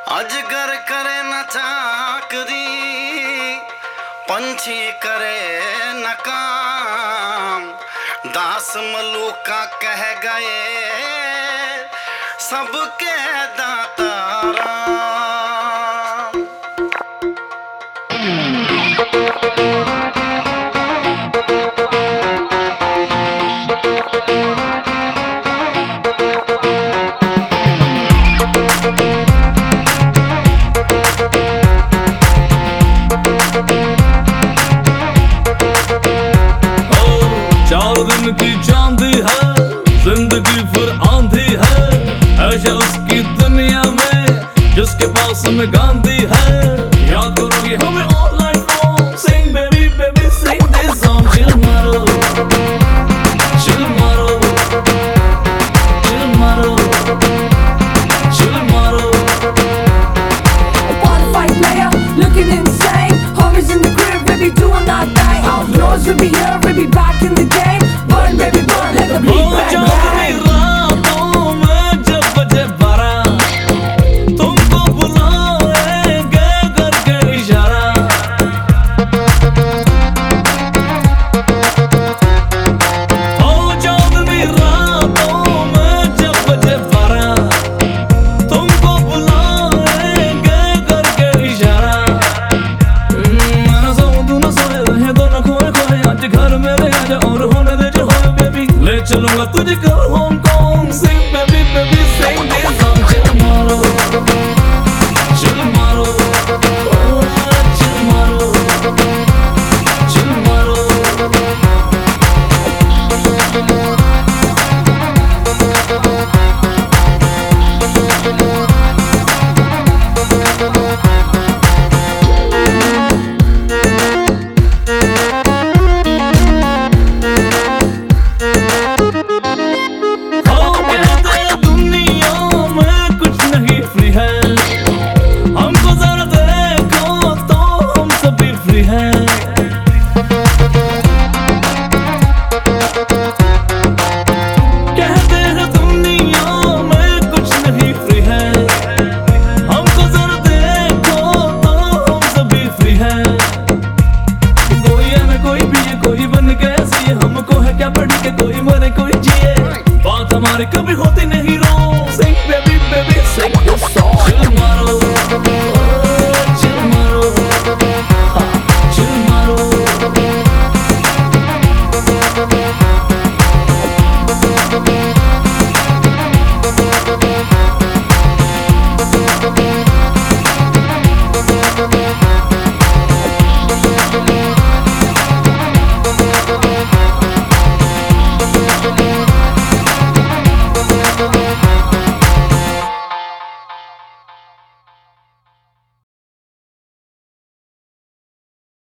अजगर करे न चाकरी, पंछी करे न काम, दास मलूका कह गए सबके दाता राम। चार दिन की चांदी है, जिंदगी फिर आंधी है, ऐसा उसकी दुनिया में जिसके पास में गांधी है। याद करोगी हमें all night long, sing baby baby sing this song, chill मारो, chill मारो, chill मारो, chill मारो। Bonafide player, looking insane. Homies in the crib, baby doing our thing. Outlaws, we be here, we be back in the game. Burn, baby, burn, let the beat bang bang. रातों में जब बजे 12, तुमको बुलाएंगे करके इशारा। ओ चांदनी रातों में जब बजे 12, तुमको बुलाएंगे करके इशारा। मैं न सोऊं तू न सोए, रहे दोनों खोए खोए, आज घर मेरे आजा और होने दे जो होए बेबी। ले चलूंगा तुझको